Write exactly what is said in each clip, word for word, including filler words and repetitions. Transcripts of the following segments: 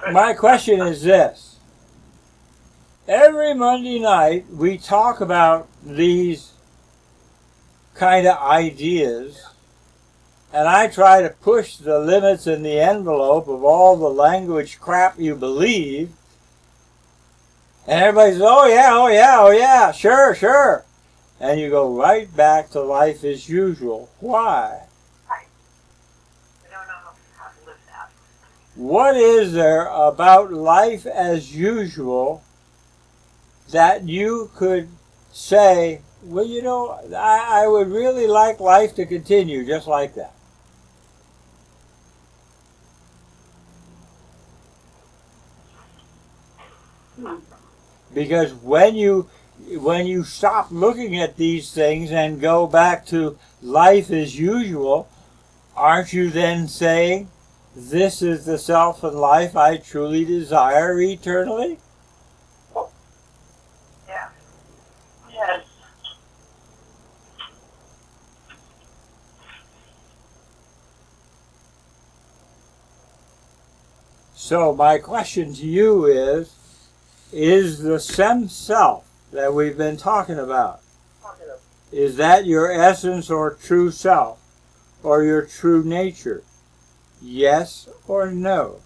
my question is this. Every Monday night we talk about these kind of ideas, and I try to push the limits in the envelope of all the language crap you believe, and everybody says, oh yeah, oh yeah, oh yeah, sure, sure. And you go right back to life as usual. Why? Right. I don't know how to live that. What is there about life as usual that you could say, well, you know, I, I would really like life to continue just like that? Hmm. Because when you when you stop looking at these things and go back to life as usual, aren't you then saying, this is the self and life I truly desire eternally? Yeah. Yes. So my question to you is, is the stem self that we've been talking about, is that your essence or true self, or your true nature? Yes or no?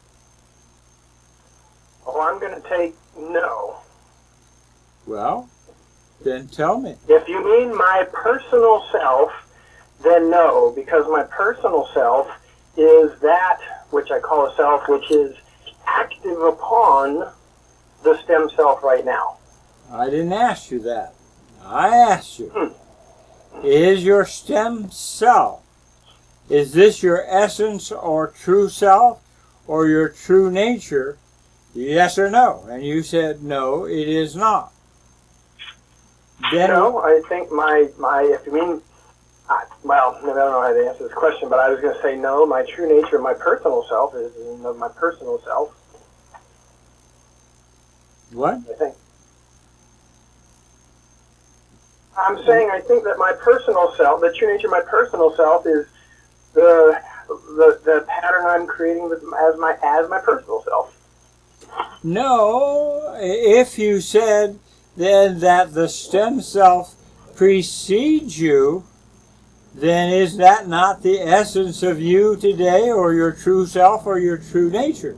Oh, I'm going to take no. Well, then tell me. If you mean my personal self, then no, because my personal self is that which I call a self, which is active upon the stem self right now. I didn't ask you that. I asked you, Hmm. is your stem self, is this your essence or true self, or your true nature? Yes or no? And you said, no, it is not. Then No, I think my, my if you mean, I, well, I don't know how to answer this question, but I was going to say no, my true nature, my personal self is my personal self. What? I think. I'm saying I think that my personal self, the true nature of my personal self is the the, the pattern I'm creating with, as my as my personal self. No, if you said then that the stem self precedes you, then is that not the essence of you today, or your true self, or your true nature?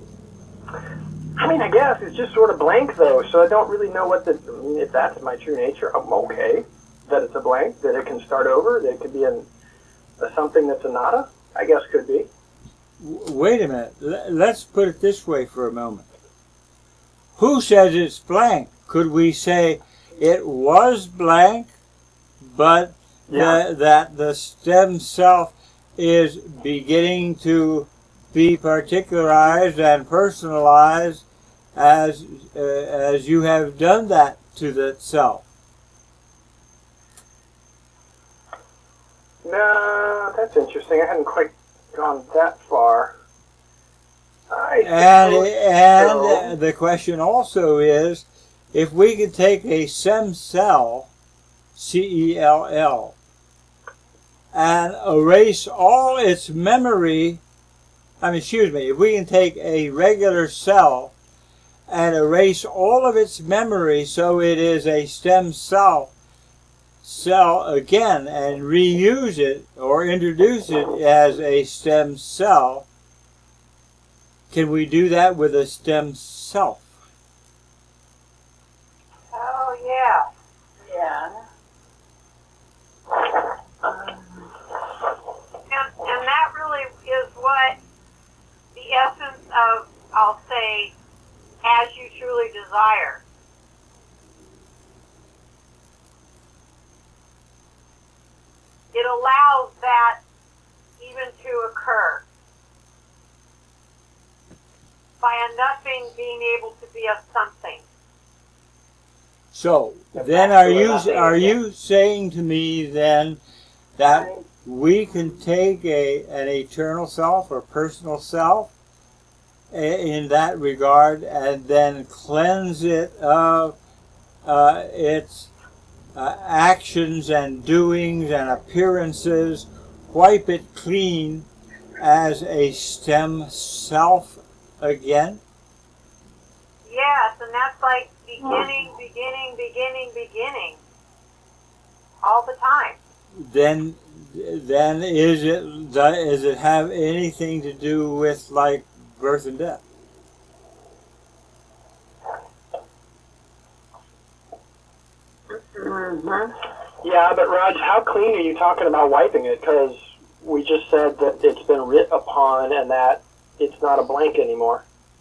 I mean, I guess it's just sort of blank though, so I don't really know what the. I mean, if that's my true nature, I'm okay. That it's a blank, that it can start over, that it could be an, a something that's a nada. I guess could be. Wait a minute. Let's put it this way for a moment. Who says it's blank? Could we say it was blank, but Yeah. the, that the stem self is beginning to be particularized and personalized as uh, as you have done that to the self? No, that's interesting. I hadn't quite gone that far. I And suppose and so. the question also is, if we could take a stem cell, C E L L, and erase all its memory, I mean, excuse me, if we can take a regular cell and erase all of its memory so it is a stem cell cell again and reuse it or introduce it as a stem cell, can we do that with a stem self? Oh, yeah. Yeah. Um, and, and that really is what the essence of, I'll say, as you truly desire. It allows that even to occur by a nothing being able to be a something. So then, are you are you saying to me then that we can take a an eternal self or personal self in that regard and then cleanse it of uh, its uh, actions and doings and appearances, wipe it clean as a stem self again? Yes, and that's like beginning, beginning, beginning, beginning. All the time. Then, then is it does it have anything to do with like birth and death? Mm-hmm. Yeah, but Raj, how clean are you talking about wiping it? Because we just said that it's been writ upon and that it's not a blank anymore.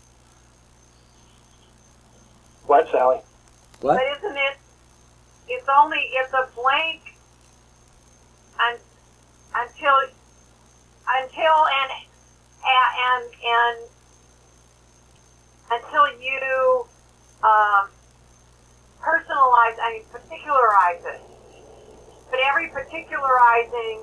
What, Sally? What? But isn't it? It's only it's a blank un, until until and and and until you um, personalize. I mean, particularize it. But every particularizing.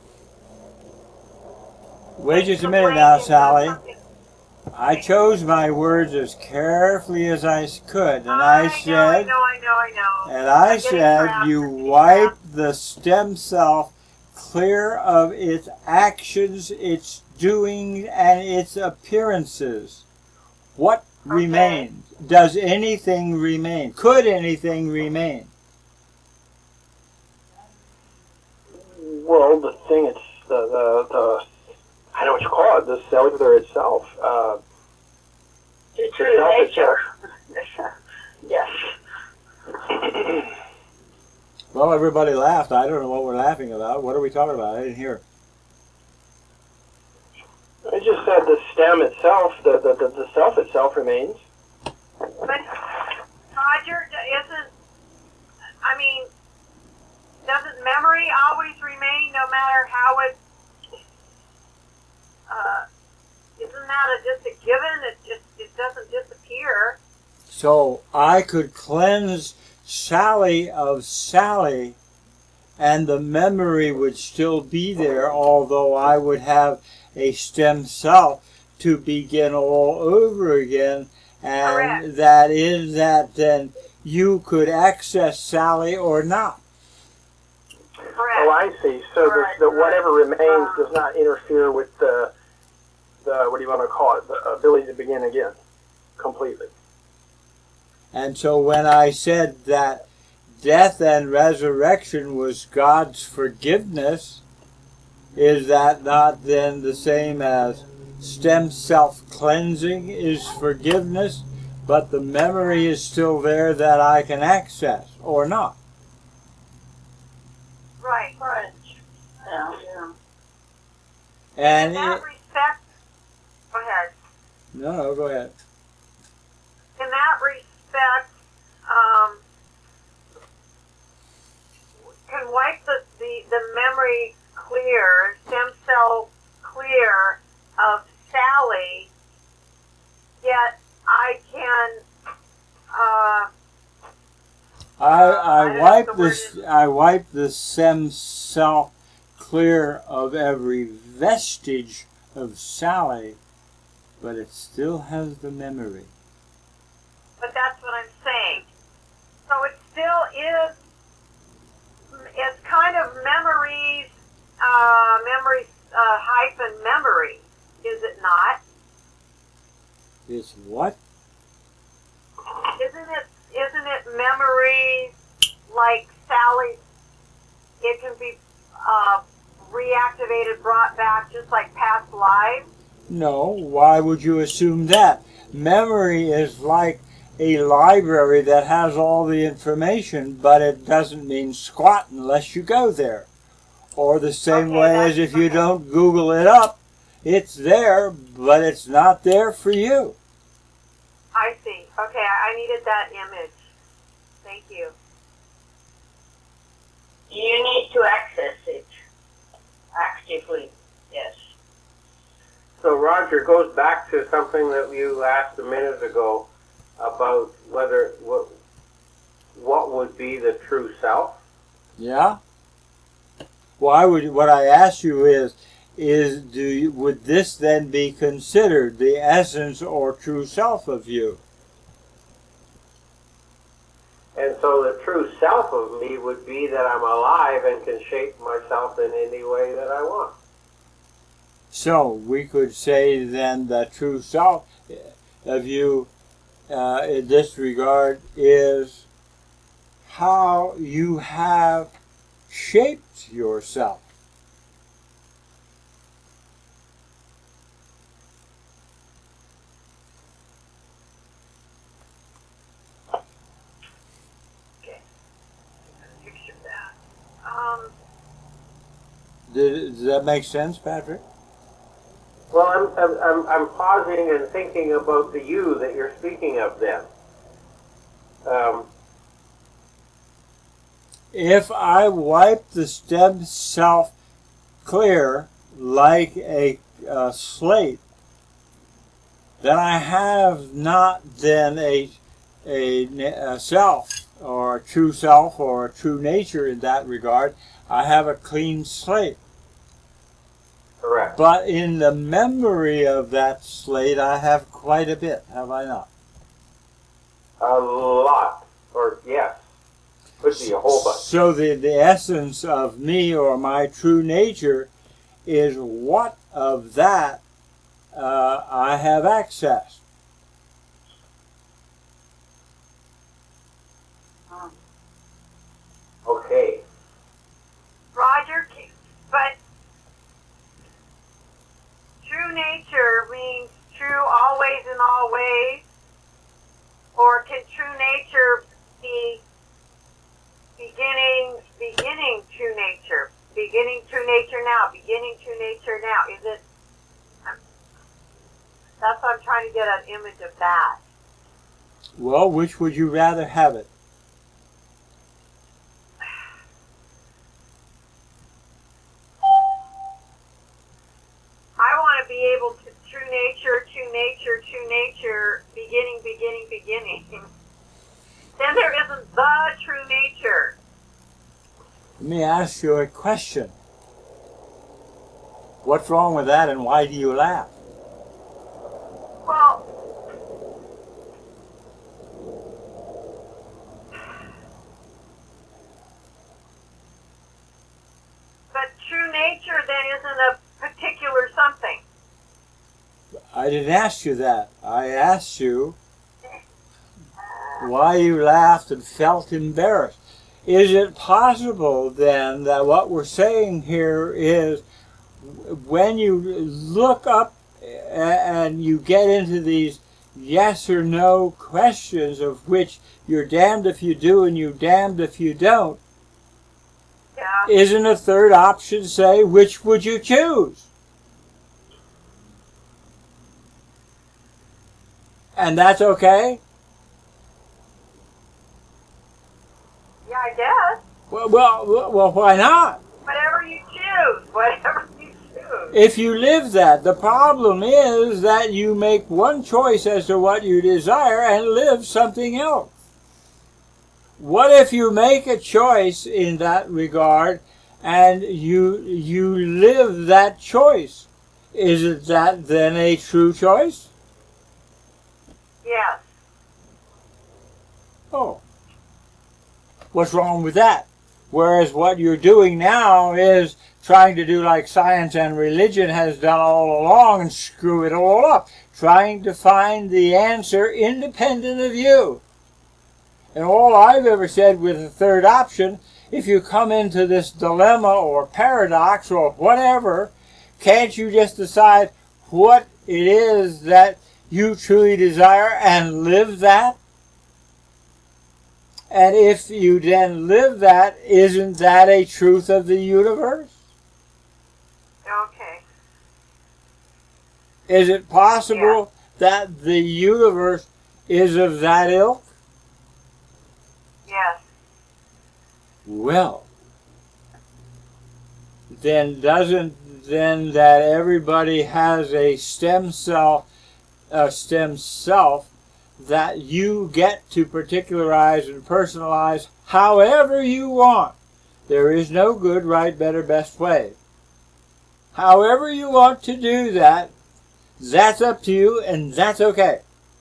Wait just a minute now, Sally. I chose my words as carefully as I could, and I, I said, know, I know, I know, I know. and I I'm getting said, trapped. you I'm getting wipe trapped. the stem cell clear of its actions, its doing, and its appearances. What remains? Does anything remain? Could anything remain? Well, the thing, it's the, the, the I know what you call it, the cellular itself. Uh, The the self true itself. nature. Yes. Well, everybody laughed. I don't know what we're laughing about. What are we talking about? I didn't hear. I just said the stem itself, the, the, the, the self itself remains. But Roger, isn't? I mean, doesn't memory always remain, no matter how it? Uh, isn't that a, just a given? It just it doesn't disappear. So I could cleanse Sally of Sally, and the memory would still be there, although I would have a stem cell to begin all over again. And Correct. that is that then you could access Sally or not. Correct. Oh, I see. So the, Right, the right. whatever remains Uh, does not interfere with the, the, what do you want to call it, the ability to begin again, completely. And so when I said that death and resurrection was God's forgiveness, is that not then the same as stem self-cleansing is forgiveness, but the memory is still there that I can access, or not? Right. Right. Yeah. Yeah. And In that it, respect, go ahead. no, no, go ahead. In that respect, um, can wipe the, the, the memory clear, stem cell clear of Sally, yet I can, uh, I I I don't know wipe what the word this I wipe the stem cell clear of every vestige of Sally, but it still has the memory. but that's what I'm saying. So it still is, it's kind of memories, uh, memories, uh, hyphen memory, is it not? It's what? Isn't it, isn't it memories like Sally's, it can be, uh, reactivated, brought back, just like past lives? No, why would you assume that? Memory is like a library that has all the information, but it doesn't mean squat unless you go there. Or the same Okay, way that's- as if you okay. don't Google it up, it's there, but it's not there for you. I see. Okay, I I needed that image. Thank you. You need to access it actively. Yes. So Roger, it goes back to something that you asked a minute ago about whether what what would be the true self. Yeah? Well, I would, what I ask you is, is do you, would this then be considered the essence or true self of you? And so the true self of me would be that I'm alive and can shape myself in any way that I want. So we could say then the true self of you uh, in this regard is how you have shaped yourself. Okay. Picture that. Um, Did, does that make sense, Patrick? Well, I'm, I'm, I'm, I'm pausing and thinking about the you that you're speaking of then. Um, If I wipe the stem self clear like a, a slate, then I have not then a, a, a self or a true self or a true nature in that regard. I have a clean slate. correct. But in the memory of that slate, I have quite a bit, have I not? A lot. Or, yes. Could be a whole bunch. So the, the essence of me or my true nature is what of that uh, I have access. Okay. Roger, but true nature means true always in all ways, or can true nature be beginning, beginning true nature, beginning true nature now, beginning true nature now? Is it? That's what I'm trying to get an image of that. Well, which would you rather have it? I want to be able to true nature, true nature, true nature, beginning, beginning, beginning. Then there isn't the true nature. Let me ask you a question. What's wrong with that and why do you laugh? Well, but true nature then isn't a particular something. I didn't ask you that. I asked you why you laughed and felt embarrassed. Is it possible then that what we're saying here is when you look up and you get into these yes or no questions of which you're damned if you do and you're damned if you don't, Yeah. isn't a third option say which would you choose? And that's okay? Yeah, I guess. Well, well, well, why not? Whatever you choose. Whatever you choose. If you live that, the problem is that you make one choice as to what you desire and live something else. What if you make a choice in that regard and you you live that choice? Is it that then a true choice? Yes. Oh. What's wrong with that? Whereas what you're doing now is trying to do like science and religion has done all along and screw it all up. Trying to find the answer independent of you. And all I've ever said with the third option, if you come into this dilemma or paradox or whatever, can't you just decide what it is that you truly desire and live that? And if you then live that, isn't that a truth of the universe? Okay. Is it possible that the universe is of that ilk? Yes. Well, then doesn't then that everybody has a stem cell, a stem self that you get to particularize and personalize however you want. There is no good, right, better, best way. However you want to do that, that's up to you and that's okay.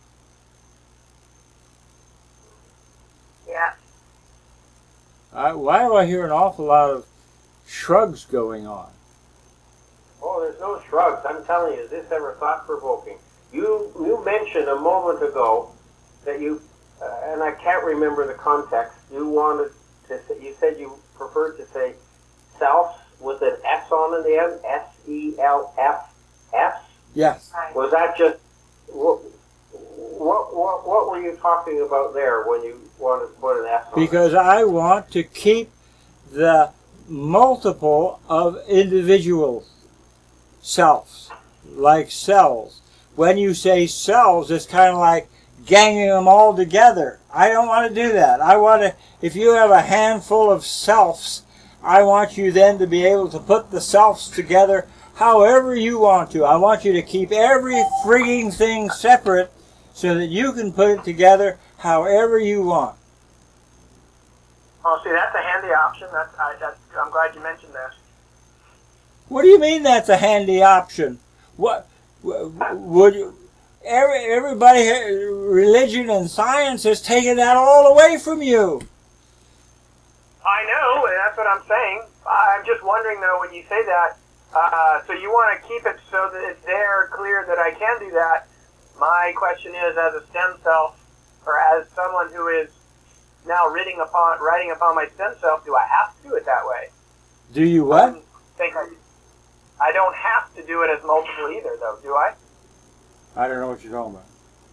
Yes. I, why do I hear an awful lot of shrugs going on? Oh, there's no shrugs. I'm telling you, is this ever thought-provoking? You you mentioned a moment ago that you, uh, and I can't remember the context. You wanted to say, you said you preferred to say selves with an S on the end, S E L F S. Yes. Was that just what, what what what were you talking about there when you wanted to put an S on Because it? I want to keep the multiple of individual selves, like cells. When you say cells, it's kind of like ganging them all together. I don't want to do that. I want to, if you have a handful of selves, I want you then to be able to put the selves together however you want to. I want you to keep every frigging thing separate so that you can put it together however you want. Oh, see, that's a handy option. That's, I, that's, I'm glad you mentioned that. What do you mean that's a handy option? What would you, every, everybody, religion and science has taken that all away from you. I know, and that's what I'm saying. I'm just wondering, though, when you say that, uh, so you want to keep it so that it's there, clear that I can do that. My question is, as a stem cell, or as someone who is now writing upon, writing upon my stem cell, do I have to do it that way? Do you I what? don't think I, I don't have to do it as multiple either, though, do I? I don't know what you're talking about.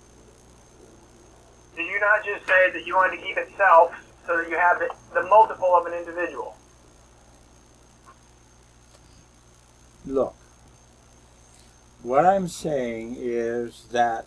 Did you not just say that you wanted to keep it self so that you have the, the multiple of an individual? Look, what I'm saying is that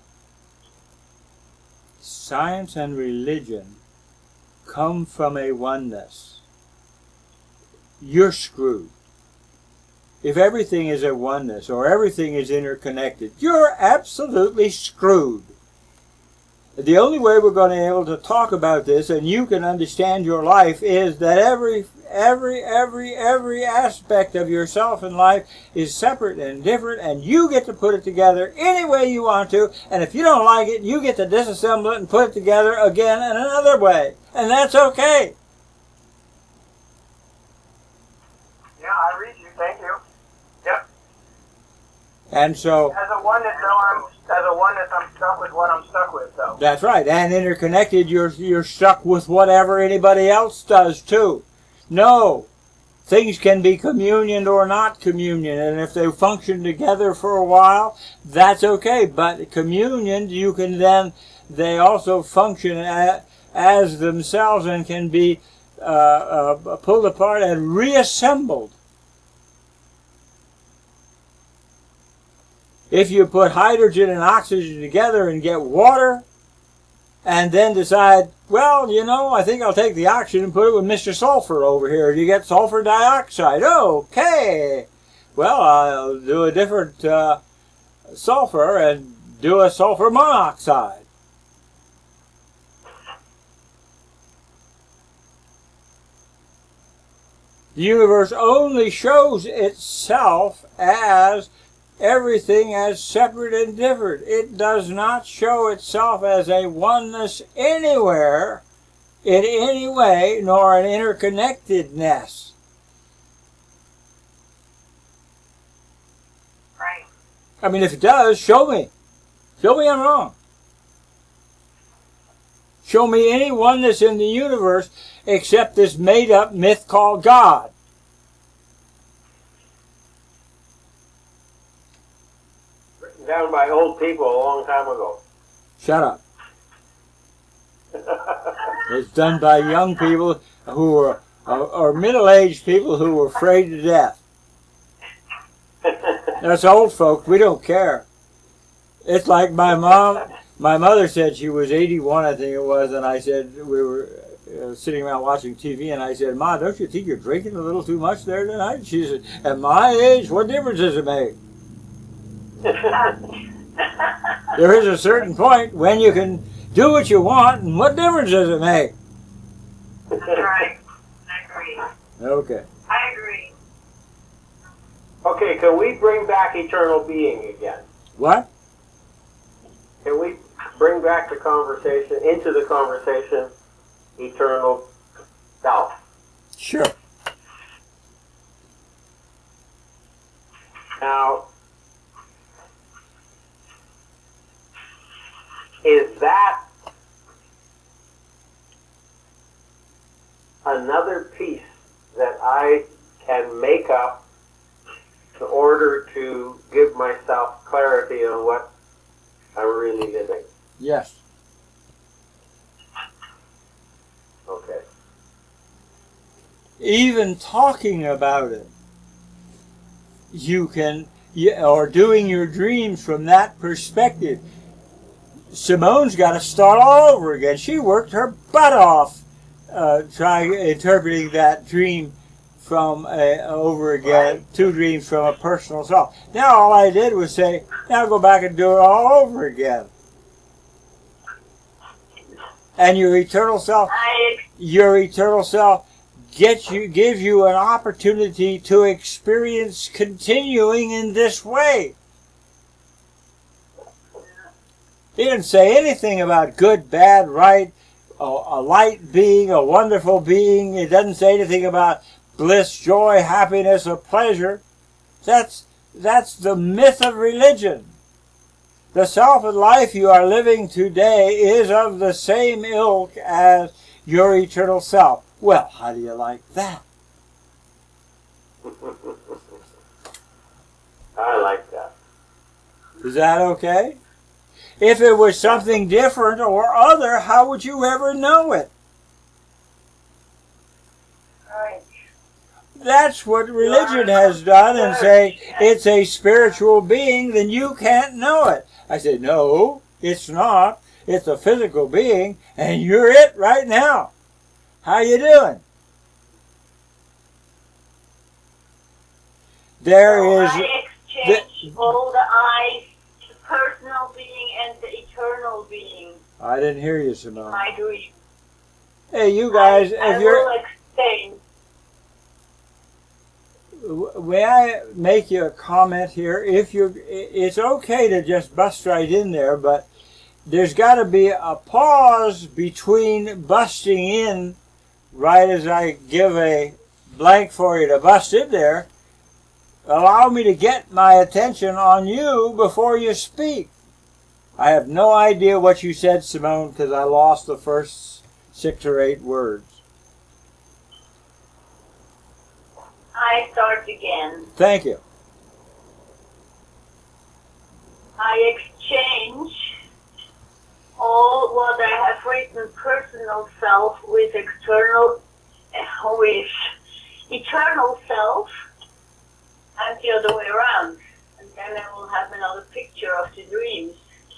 science and religion come from a oneness. You're screwed. If everything is a oneness or everything is interconnected, you're absolutely screwed. The only way we're going to be able to talk about this and you can understand your life is that every, every, every, every aspect of yourself in life is separate and different, and you get to put it together any way you want to, and if you don't like it, you get to disassemble it and put it together again in another way. And that's okay. Yeah, I read you. Thank you. Yep. And so, As a oneness, though, I'm as a oneness, I'm stuck with what I'm stuck with, though. that's right. And interconnected, you're you're stuck with whatever anybody else does too. No, things can be communion or not communion, and if they function together for a while, that's okay. But communion, you can then they also function as, as themselves and can be uh, uh, pulled apart and reassembled. If you put hydrogen and oxygen together and get water, and then decide, well, you know, I think I'll take the oxygen and put it with Mister Sulfur over here. You get sulfur dioxide. Okay. Well, I'll do a different uh, sulfur and do a sulfur monoxide. The universe only shows itself as everything as separate and different. It does not show itself as a oneness anywhere, in any way, nor an interconnectedness. Right. I mean, if it does, show me. Show me I'm wrong. Show me any oneness in the universe except this made-up myth called God. Down by old people a long time ago. Shut up. It's done by young people who are, or, or middle-aged people who are afraid to death. That's old folk. We don't care. It's like my mom, my mother said she was eighty-one, I think it was, and I said, we were uh, sitting around watching T V, and I said, Ma, don't you think you're drinking a little too much there tonight? She said, at my age, what difference does it make? There is a certain point when you can do what you want, and what difference does it make? That's right. I agree. Okay. I agree. Okay, can we bring back eternal being again? What? Can we bring back the conversation, into the conversation, eternal self? Sure. Now, is that another piece that I can make up in order to give myself clarity on what I'm really living? Yes. Okay. Even talking about it, you can, you, or doing your dreams from that perspective. Simone's got to start all over again. She worked her butt off uh, trying interpreting that dream from a, over again, Right. two dreams from a personal self. Now all I did was say, now go back and do it all over again. And your eternal self, I your eternal self gets you, gives you an opportunity to experience continuing in this way. He didn't say anything about good, bad, right, a, a light being, a wonderful being. It doesn't say anything about bliss, joy, happiness, or pleasure. That's, that's the myth of religion. The self and life you are living today is of the same ilk as your eternal self. Well, how do you like that? I like that. Is that okay? If it was something different or other, how would you ever know it? right. That's what religion has done, and say it's a spiritual being, then you can't know it. I said, no, it's not. It's a physical being, and you're it right now. How you doing? There So is... I exchange all the eyes, the personal being and the eternal being I didn't hear you, in Simone. my dream. Hey, you guys, I, I if you're... will exchange. May I make you a comment here? If you're, it's okay to just bust right in there, but there's got to be a pause between busting in, right as I give a blank for you to bust in there. Allow me to get my attention on you before you speak. I have no idea what you said, Simone, because I lost the first six or eight words. I start again. Thank you. I exchange all what I have written personal self with external, uh, with eternal self, and the other way around. And then I will have another picture of the dreams.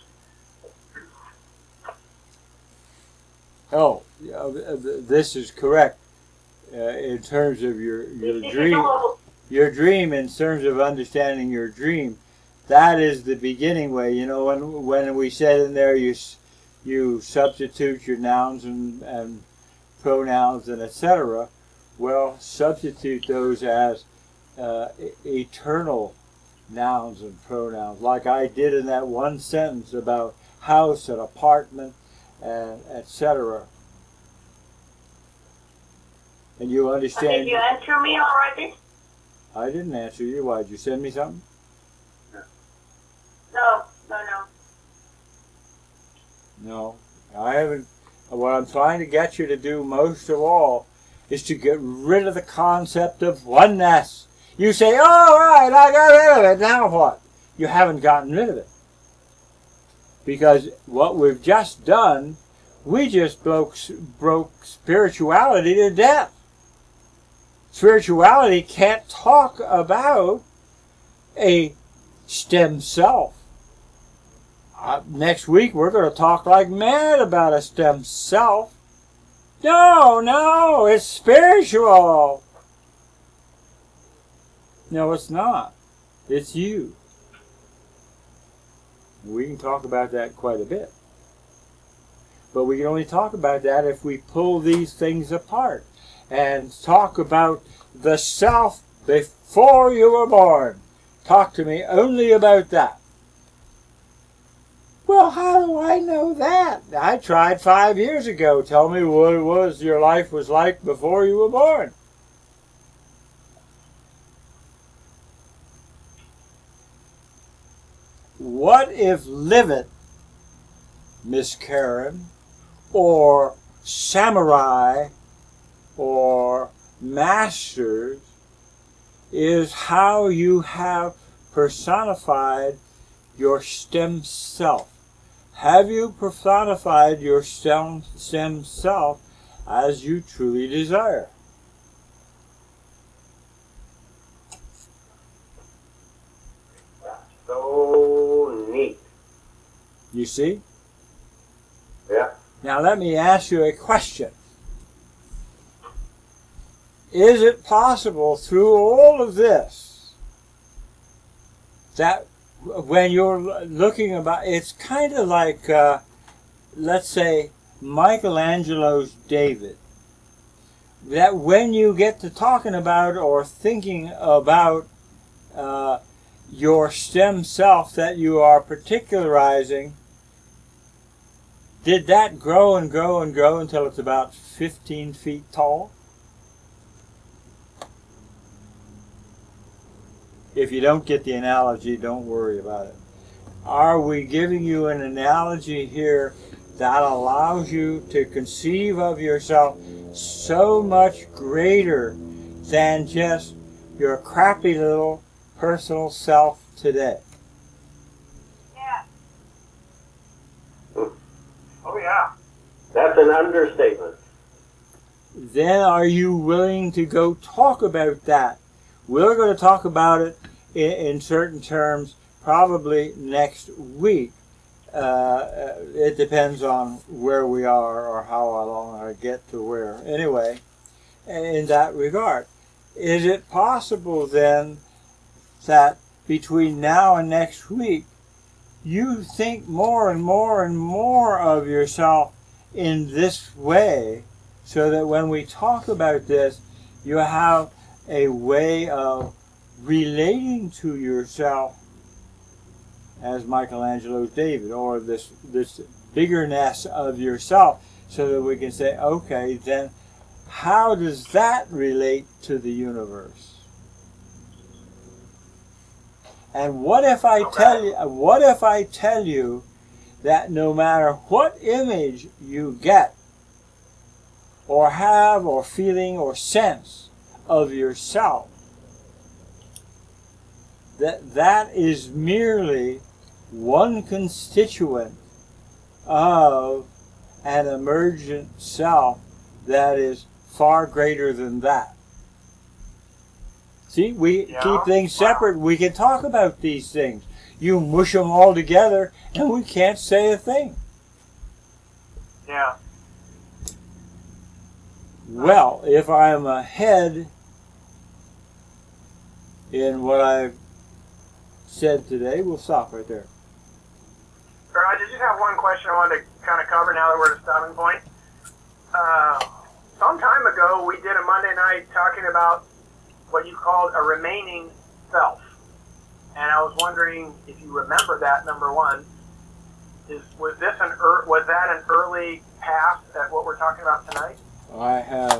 Oh, this is correct uh, in terms of your your This is dream. all, Your dream, in terms of understanding your dream, that is the beginning way. You know, when when we said in there, you you substitute your nouns and and pronouns and et cetera. Well, substitute those as uh, e- eternal nouns and pronouns, like I did in that one sentence about house and apartment and et cetera. And you did understand. you answer me already? I didn't answer you. Why, did you send me something? No, no, no. No, I haven't. What I'm trying to get you to do most of all is to get rid of the concept of oneness. You say, all right, I got rid of it. Now what? You haven't gotten rid of it. Because what we've just done, we just broke, broke spirituality to death. Spirituality can't talk about a stem self. Uh, next week we're going to talk like mad about a stem self. No, no, it's spiritual. No, it's not. It's you. We can talk about that quite a bit. But we can only talk about that if we pull these things apart and talk about the self before you were born. Talk to me only about that. Well, how do I know that? I tried five years ago. Tell me what it was your life was like before you were born. What if live it Miss Karen, or samurai, or masters, is how you have personified your stem self. Have you personified your stem, stem self as you truly desire? So neat. You see? Yeah. Now let me ask you a question. Is it possible through all of this that when you're looking about, it's kind of like, uh, let's say, Michelangelo's David, that when you get to talking about or thinking about uh, your stem self that you are particularizing, did that grow and grow and grow until it's about fifteen feet tall? If you don't get the analogy, don't worry about it. Are we giving you an analogy here that allows you to conceive of yourself so much greater than just your crappy little personal self today? Yeah. Oh yeah. That's an understatement. Then are you willing to go talk about that? We're going to talk about it in, in certain terms probably next week. Uh, it depends on where we are or how long I get to where. Anyway, in that regard, is it possible then that between now and next week you think more and more and more of yourself in this way, so that when we talk about this, you have a way of relating to yourself as Michelangelo's David, or this this biggerness of yourself, so that we can say, okay, then how does that relate to the universe? And what if I tell you, what if I tell you that no matter what image you get, or have, or feeling, or sense of yourself, that that is merely one constituent of an emergent self that is far greater than that? See, we Yeah. keep things separate. We can talk about these things. You mush them all together, and we can't say a thing. Yeah. Well, if I'm ahead in what I've said today, we'll stop right there. Sir, I just have one question I wanted to kind of cover now that we're at a stopping point. Uh, some time ago, we did a Monday night talking about what you called a remaining self. And I was wondering if you remember that, number one. Is was this an er, was that an early pass at what we're talking about tonight? I have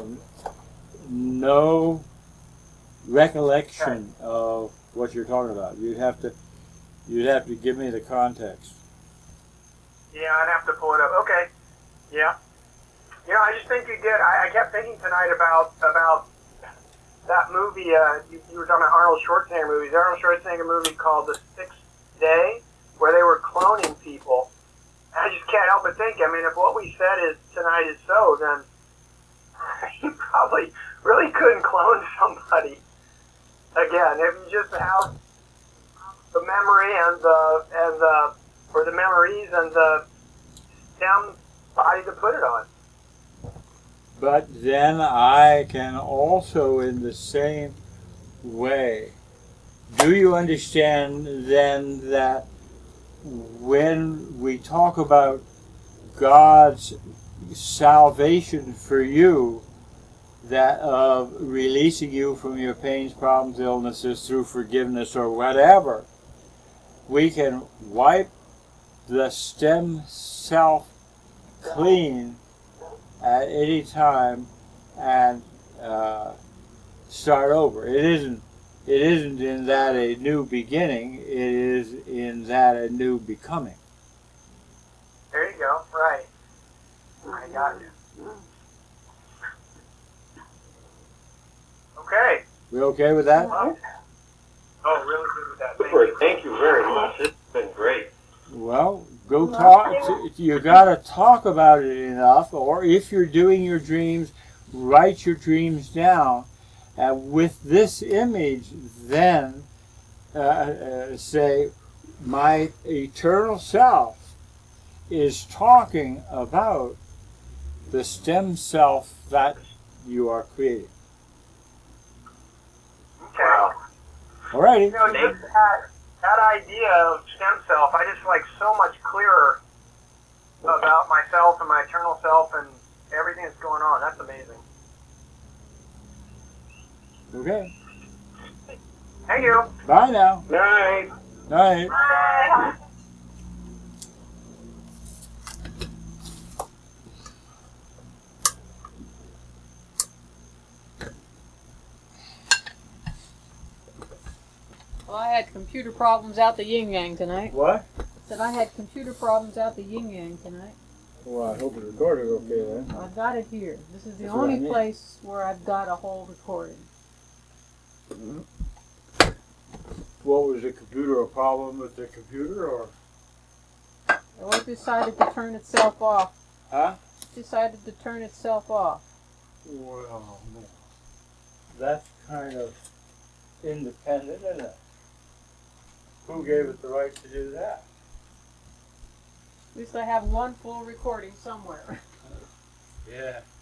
no recollection of what you're talking about. You'd have to, you'd have to give me the context. Yeah, I'd have to pull it up. Okay. Yeah. You know, I just think you did. I, I kept thinking tonight about about that movie. Uh, you, you were talking about Arnold Schwarzenegger movies. Arnold Schwarzenegger movie called The Sixth Day, where they were cloning people. And I just can't help but think. I mean, if what we said is tonight is so, then you probably really couldn't clone somebody again. If you just have the memory and the and the or the memories and the stem body to put it on. But then I can also, in the same way, do you understand then that when we talk about God's salvation for you, that of releasing you from your pains, problems, illnesses through forgiveness or whatever, we can wipe the stem self clean at any time and uh, start over. It isn't. It isn't in that a new beginning. It is in that a new becoming. There you go. Right. I got you. Okay. We okay with that? Oh, really good with that. Thank Super. you. Thank you very much. This has been great. Well, go talk. You got to talk about it enough, or if you're doing your dreams, write your dreams down. And with this image, then uh, uh, say, my eternal self is talking about the stem self that you are creating. Okay. Alrighty. You know, just that, that idea of stem self, I just like so much clearer about myself and my eternal self and everything that's going on. That's amazing. Okay. Thank you. Bye now. Night. Night. Bye. Well, I had computer problems out the yin yang tonight. What? Said I had computer problems out the yin yang tonight. Well, I hope it recorded okay then. I've got it here. This is the That's what only I mean. place where I've got a whole recording. What was the computer? A problem with the computer, or? It decided to turn itself off. Huh? Decided to turn itself off. Well, that's kind of independent, isn't it? Who gave it the right to do that? At least I have one full recording somewhere. Yeah.